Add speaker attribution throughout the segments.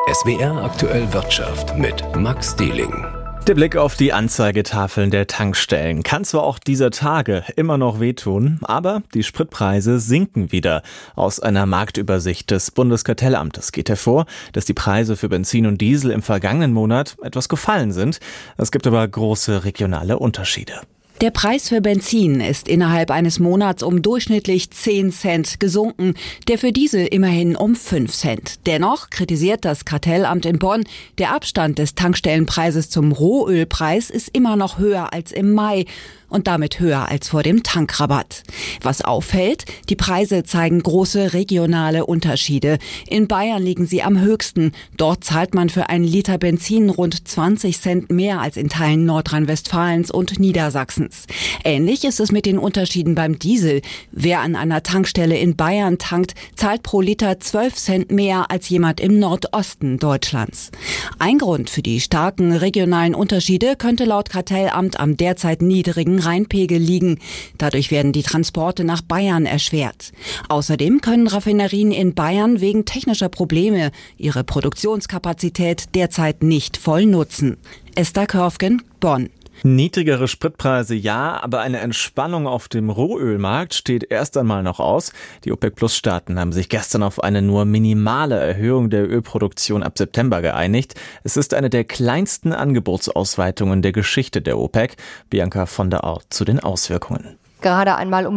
Speaker 1: SWR Aktuell Wirtschaft mit Max Dehling.
Speaker 2: Der Blick auf die Anzeigetafeln der Tankstellen kann zwar auch dieser Tage immer noch wehtun, aber die Spritpreise sinken wieder. Aus einer Marktübersicht des Bundeskartellamtes geht hervor, dass die Preise für Benzin und Diesel im vergangenen Monat etwas gefallen sind. Es gibt aber große regionale Unterschiede.
Speaker 3: Der Preis für Benzin ist innerhalb eines Monats um durchschnittlich 10 Cent gesunken, der für Diesel immerhin um 5 Cent. Dennoch kritisiert das Kartellamt in Bonn, der Abstand des Tankstellenpreises zum Rohölpreis ist immer noch höher als im Mai und damit höher als vor dem Tankrabatt. Was auffällt, die Preise zeigen große regionale Unterschiede. In Bayern liegen sie am höchsten. Dort zahlt man für einen Liter Benzin rund 20 Cent mehr als in Teilen Nordrhein-Westfalens und Niedersachsens. Ähnlich ist es mit den Unterschieden beim Diesel. Wer an einer Tankstelle in Bayern tankt, zahlt pro Liter 12 Cent mehr als jemand im Nordosten Deutschlands. Ein Grund für die starken regionalen Unterschiede könnte laut Kartellamt am derzeit niedrigen Rheinpegel liegen. Dadurch werden die Transporte nach Bayern erschwert. Außerdem können Raffinerien in Bayern wegen technischer Probleme ihre Produktionskapazität derzeit nicht voll nutzen. Esther Körfgen, Bonn.
Speaker 2: Niedrigere Spritpreise ja, aber eine Entspannung auf dem Rohölmarkt steht erst einmal noch aus. Die OPEC-Plus-Staaten haben sich gestern auf eine nur minimale Erhöhung der Ölproduktion ab September geeinigt. Es ist eine der kleinsten Angebotsausweitungen der Geschichte der OPEC. Bianca von der Au zu den Auswirkungen.
Speaker 4: Gerade einmal um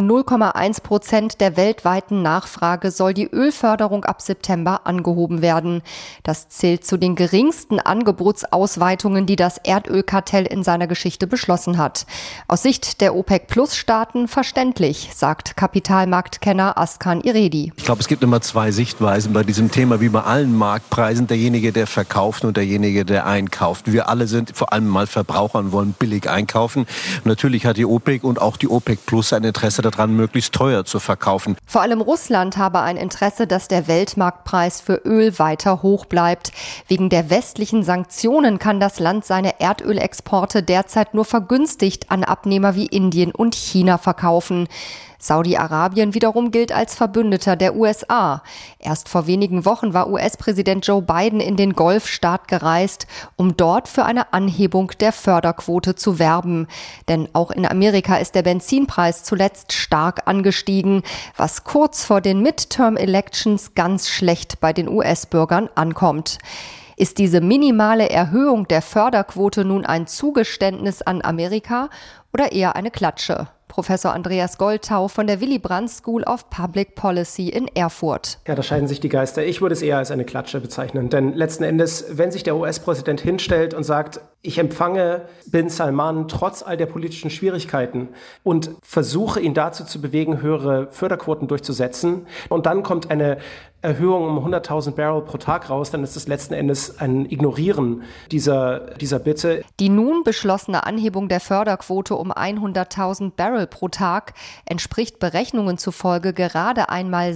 Speaker 4: 0,1% der weltweiten Nachfrage soll die Ölförderung ab September angehoben werden. Das zählt zu den geringsten Angebotsausweitungen, die das Erdölkartell in seiner Geschichte beschlossen hat. Aus Sicht der OPEC-Plus-Staaten verständlich, sagt Kapitalmarktkenner Askan Iredi.
Speaker 5: Ich glaube, es gibt immer zwei Sichtweisen bei diesem Thema, wie bei allen Marktpreisen. Derjenige, der verkauft und derjenige, der einkauft. Wir alle sind vor allem mal Verbraucher und wollen billig einkaufen. Und natürlich hat die OPEC und auch die OPEC Plus ein Interesse daran, möglichst teuer zu verkaufen.
Speaker 4: Vor allem Russland habe ein Interesse, dass der Weltmarktpreis für Öl weiter hoch bleibt. Wegen der westlichen Sanktionen kann das Land seine Erdölexporte derzeit nur vergünstigt an Abnehmer wie Indien und China verkaufen. Saudi-Arabien wiederum gilt als Verbündeter der USA. Erst vor wenigen Wochen war US-Präsident Joe Biden in den Golfstaat gereist, um dort für eine Anhebung der Förderquote zu werben. Denn auch in Amerika ist der Benzinpreis zuletzt stark angestiegen, was kurz vor den Midterm-Elections ganz schlecht bei den US-Bürgern ankommt. Ist diese minimale Erhöhung der Förderquote nun ein Zugeständnis an Amerika oder eher eine Klatsche? Professor Andreas Goldtau von der Willy Brandt School of Public Policy in Erfurt.
Speaker 6: Ja, da scheiden sich die Geister. Ich würde es eher als eine Klatsche bezeichnen. Denn letzten Endes, wenn sich der US-Präsident hinstellt und sagt, ich empfange Bin Salman trotz all der politischen Schwierigkeiten und versuche ihn dazu zu bewegen, höhere Förderquoten durchzusetzen, und dann kommt eine Erhöhung um 100.000 Barrel pro Tag raus, dann ist es letzten Endes ein Ignorieren dieser Bitte.
Speaker 4: Die nun beschlossene Anhebung der Förderquote um 100.000 Barrel pro Tag entspricht Berechnungen zufolge gerade einmal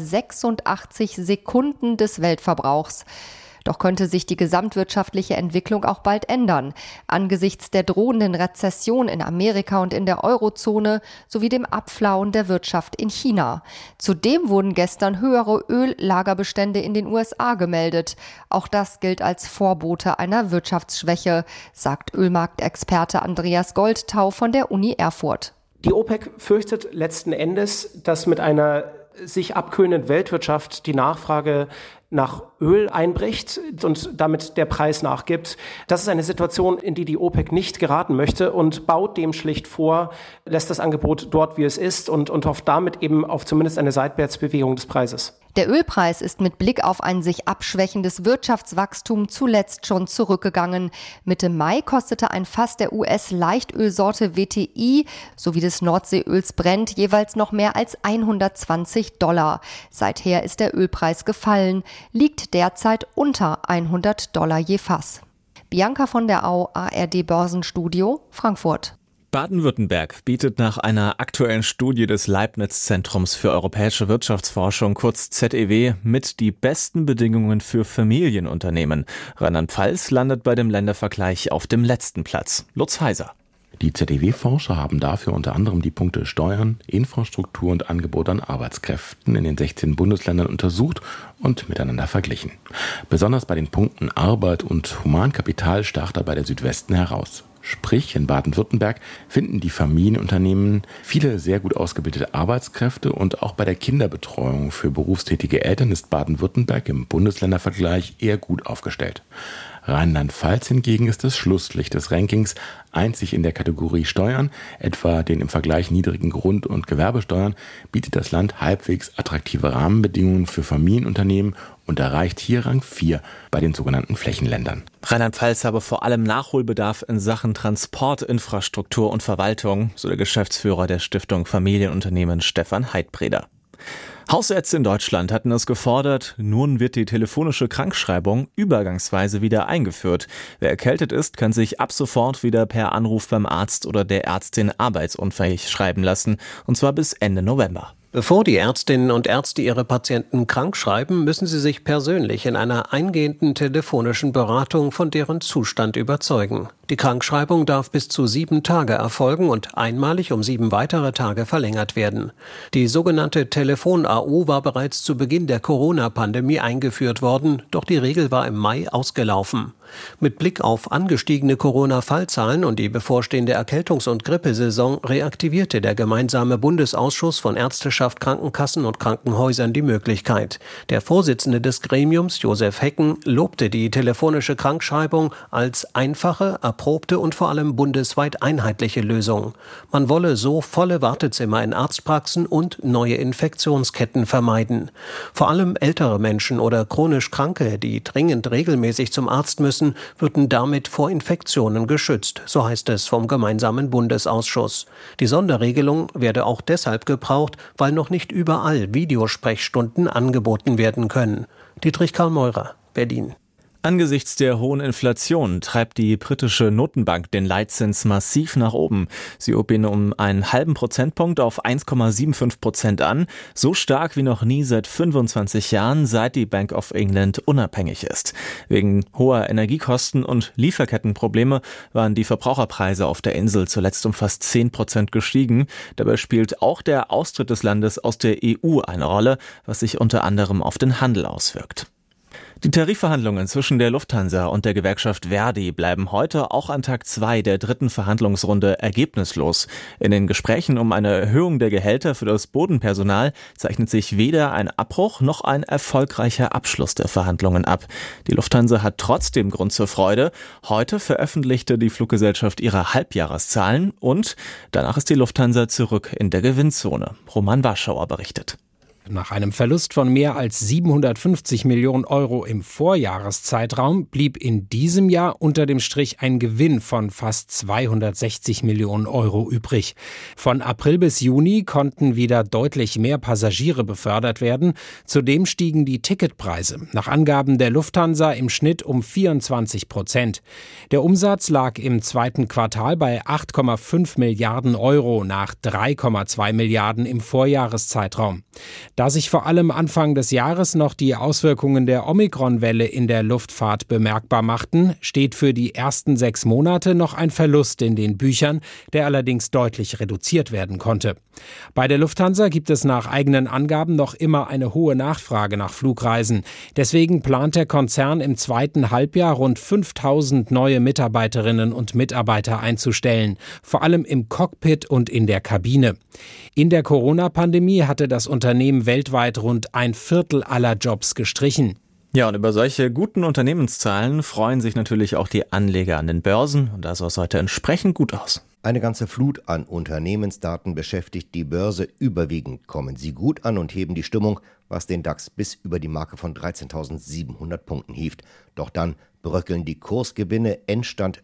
Speaker 4: 86 Sekunden des Weltverbrauchs. Doch könnte sich die gesamtwirtschaftliche Entwicklung auch bald ändern, angesichts der drohenden Rezession in Amerika und in der Eurozone sowie dem Abflauen der Wirtschaft in China. Zudem wurden gestern höhere Öllagerbestände in den USA gemeldet. Auch das gilt als Vorbote einer Wirtschaftsschwäche, sagt Ölmarktexperte Andreas Goldtau von der Uni Erfurt.
Speaker 6: Die OPEC fürchtet letzten Endes, dass mit einer sich abkühlenden Weltwirtschaft die Nachfrage nach Öl einbricht und damit der Preis nachgibt. Das ist eine Situation, in die die OPEC nicht geraten möchte und baut dem schlicht vor, lässt das Angebot dort, wie es ist, und hofft damit eben auf zumindest eine Seitwärtsbewegung des Preises.
Speaker 4: Der Ölpreis ist mit Blick auf ein sich abschwächendes Wirtschaftswachstum zuletzt schon zurückgegangen. Mitte Mai kostete ein Fass der US-Leichtölsorte WTI sowie des Nordseeöls Brent jeweils noch mehr als $120. Seither ist der Ölpreis gefallen, liegt derzeit unter $100 je Fass. Bianca von der Au, ARD Börsenstudio, Frankfurt.
Speaker 2: Baden-Württemberg bietet nach einer aktuellen Studie des Leibniz-Zentrums für europäische Wirtschaftsforschung, kurz ZEW, mit die besten Bedingungen für Familienunternehmen. Rheinland-Pfalz landet bei dem Ländervergleich auf dem letzten Platz. Lutz Heiser.
Speaker 7: Die ZDW-Forscher haben dafür unter anderem die Punkte Steuern, Infrastruktur und Angebot an Arbeitskräften in den 16 Bundesländern untersucht und miteinander verglichen. Besonders bei den Punkten Arbeit und Humankapital stach dabei der Südwesten heraus. Sprich, in Baden-Württemberg finden die Familienunternehmen viele sehr gut ausgebildete Arbeitskräfte und auch bei der Kinderbetreuung für berufstätige Eltern ist Baden-Württemberg im Bundesländervergleich eher gut aufgestellt. Rheinland-Pfalz hingegen ist das Schlusslicht des Rankings, einzig in der Kategorie Steuern, etwa den im Vergleich niedrigen Grund- und Gewerbesteuern, bietet das Land halbwegs attraktive Rahmenbedingungen für Familienunternehmen und erreicht hier Rang 4 bei den sogenannten Flächenländern.
Speaker 2: Rheinland-Pfalz habe vor allem Nachholbedarf in Sachen Transportinfrastruktur und Verwaltung, so der Geschäftsführer der Stiftung Familienunternehmen Stefan Heidbreder. Hausärzte in Deutschland hatten es gefordert, nun wird die telefonische Krankschreibung übergangsweise wieder eingeführt. Wer erkältet ist, kann sich ab sofort wieder per Anruf beim Arzt oder der Ärztin arbeitsunfähig schreiben lassen, und zwar bis Ende November.
Speaker 8: Bevor die Ärztinnen und Ärzte ihre Patienten krank schreiben, müssen sie sich persönlich in einer eingehenden telefonischen Beratung von deren Zustand überzeugen. Die Krankschreibung darf bis zu 7 Tage erfolgen und einmalig um 7 weitere Tage verlängert werden. Die sogenannte Telefon-AU war bereits zu Beginn der Corona-Pandemie eingeführt worden, doch die Regel war im Mai ausgelaufen. Mit Blick auf angestiegene Corona-Fallzahlen und die bevorstehende Erkältungs- und Grippesaison reaktivierte der gemeinsame Bundesausschuss von Ärzteschaft, Krankenkassen und Krankenhäusern die Möglichkeit. Der Vorsitzende des Gremiums, Josef Hecken, lobte die telefonische Krankschreibung als einfache, erprobte und vor allem bundesweit einheitliche Lösung. Man wolle so volle Wartezimmer in Arztpraxen und neue Infektionsketten vermeiden. Vor allem ältere Menschen oder chronisch Kranke, die dringend regelmäßig zum Arzt müssen, würden damit vor Infektionen geschützt, so heißt es vom gemeinsamen Bundesausschuss. Die Sonderregelung werde auch deshalb gebraucht, weil noch nicht überall Videosprechstunden angeboten werden können. Dietrich Karl Meurer, Berlin.
Speaker 2: Angesichts der hohen Inflation treibt die britische Notenbank den Leitzins massiv nach oben. Sie hob ihn um einen halben Prozentpunkt auf 1,75% an, so stark wie noch nie seit 25 Jahren, seit die Bank of England unabhängig ist. Wegen hoher Energiekosten und Lieferkettenprobleme waren die Verbraucherpreise auf der Insel zuletzt um fast 10% gestiegen. Dabei spielt auch der Austritt des Landes aus der EU eine Rolle, was sich unter anderem auf den Handel auswirkt. Die Tarifverhandlungen zwischen der Lufthansa und der Gewerkschaft ver.di bleiben heute auch an Tag 2 der dritten Verhandlungsrunde ergebnislos. In den Gesprächen um eine Erhöhung der Gehälter für das Bodenpersonal zeichnet sich weder ein Abbruch noch ein erfolgreicher Abschluss der Verhandlungen ab. Die Lufthansa hat trotzdem Grund zur Freude. Heute veröffentlichte die Fluggesellschaft ihre Halbjahreszahlen und danach ist die Lufthansa zurück in der Gewinnzone. Roman Warschauer berichtet.
Speaker 9: Nach einem Verlust von mehr als 750 Millionen Euro im Vorjahreszeitraum blieb in diesem Jahr unter dem Strich ein Gewinn von fast 260 Millionen Euro übrig. Von April bis Juni konnten wieder deutlich mehr Passagiere befördert werden. Zudem stiegen die Ticketpreise, nach Angaben der Lufthansa, im Schnitt um 24%. Der Umsatz lag im zweiten Quartal bei 8,5 Milliarden Euro nach 3,2 Milliarden im Vorjahreszeitraum. Da sich vor allem Anfang des Jahres noch die Auswirkungen der Omikron-Welle in der Luftfahrt bemerkbar machten, steht für die ersten 6 Monate noch ein Verlust in den Büchern, der allerdings deutlich reduziert werden konnte. Bei der Lufthansa gibt es nach eigenen Angaben noch immer eine hohe Nachfrage nach Flugreisen. Deswegen plant der Konzern im zweiten Halbjahr rund 5000 neue Mitarbeiterinnen und Mitarbeiter einzustellen, vor allem im Cockpit und in der Kabine. In der Corona-Pandemie hatte das Unternehmen weltweit rund 1/4 aller Jobs gestrichen.
Speaker 2: Ja, und über solche guten Unternehmenszahlen freuen sich natürlich auch die Anleger an den Börsen. Und da sah es heute entsprechend gut aus.
Speaker 10: Eine ganze Flut an Unternehmensdaten beschäftigt die Börse. Überwiegend kommen sie gut an und heben die Stimmung, was den DAX bis über die Marke von 13.700 Punkten hieft. Doch dann bröckeln die Kursgewinne. Endstand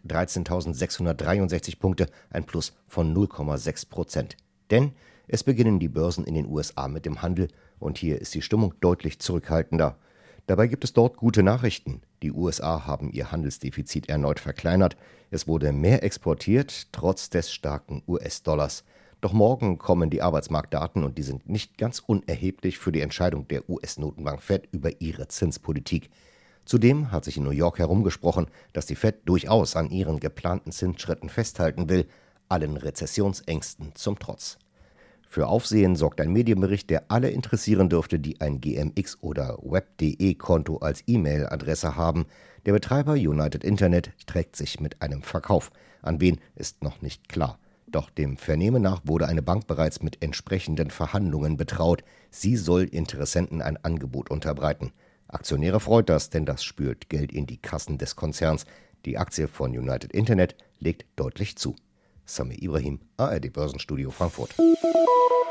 Speaker 10: 13.663 Punkte, ein Plus von 0,6%. Denn es beginnen die Börsen in den USA mit dem Handel und hier ist die Stimmung deutlich zurückhaltender. Dabei gibt es dort gute Nachrichten. Die USA haben ihr Handelsdefizit erneut verkleinert. Es wurde mehr exportiert, trotz des starken US-Dollars. Doch morgen kommen die Arbeitsmarktdaten und die sind nicht ganz unerheblich für die Entscheidung der US-Notenbank Fed über ihre Zinspolitik. Zudem hat sich in New York herumgesprochen, dass die Fed durchaus an ihren geplanten Zinsschritten festhalten will. allen Rezessionsängsten zum Trotz. Für Aufsehen sorgt ein Medienbericht, der alle interessieren dürfte, die ein GMX- oder Web.de-Konto als E-Mail-Adresse haben. Der Betreiber United Internet trägt sich mit einem Verkauf. An wen ist noch nicht klar. Doch dem Vernehmen nach wurde eine Bank bereits mit entsprechenden Verhandlungen betraut. Sie soll Interessenten ein Angebot unterbreiten. Aktionäre freut das, denn das spült Geld in die Kassen des Konzerns. Die Aktie von United Internet legt deutlich zu. Samir Ibrahim, ARD Börsenstudio Frankfurt.